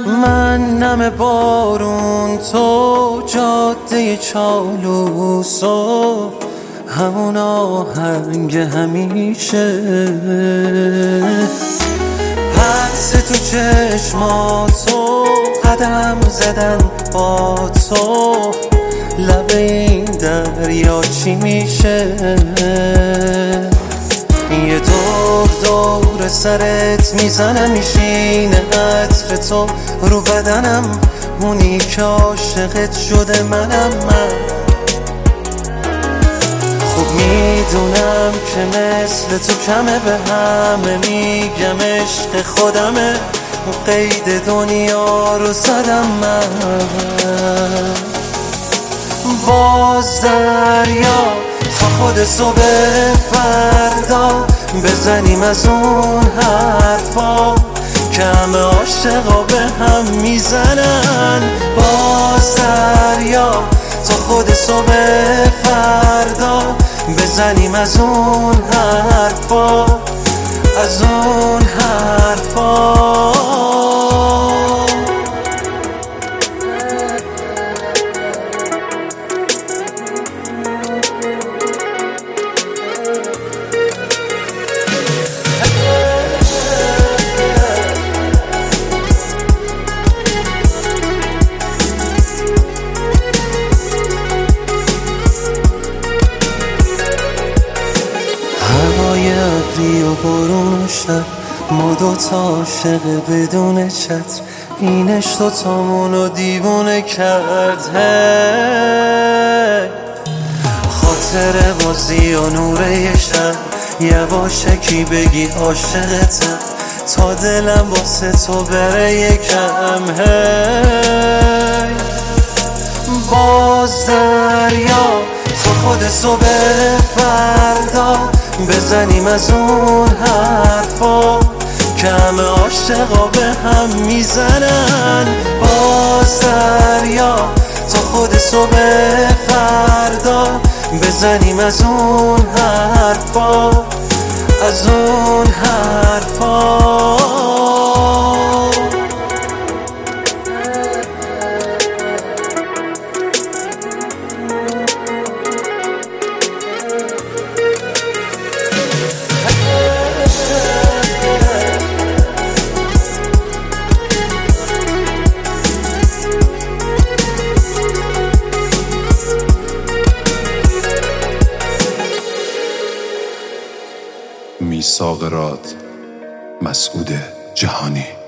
من نم بارون، تو جاده چالوس و همون آهنگ همیشه، پس تو چشماتو قدم زدن با تو، لب این دریا چی میشه؟ یه دور سرت میزنم، میشینه عطر تو رو بدنم، اونی که عاشقت شده منم. من خوب میدونم که مثل تو کمه، به همه میگم عشق خودمه، قید دنیا رو زدم من. باز دریا تا خود صبح فردا بزنیم از اون حرفا که همه عاشقا به هم میزنن. باز دریا تا خود صبح فردا بزنیم از اون حرفا، از اون حرفا. هوای ابری و بارون شب، ما دوتا عاشق بدون چتر، این عشق دوتامونو دیوونه کرد. خاطر بازی و نوره شب، یواشکی بگی عاشقتم تا دلم واسه تو بره یکم. باز دریا تا خود صبح فردا بزنیم از اون حرفا که همه عاشقا به هم میزنن. باز دریا تا خود صبح فردا بزنیم از اون حرفا، از اون حرفا. میثاق راد، مسعود جهانی.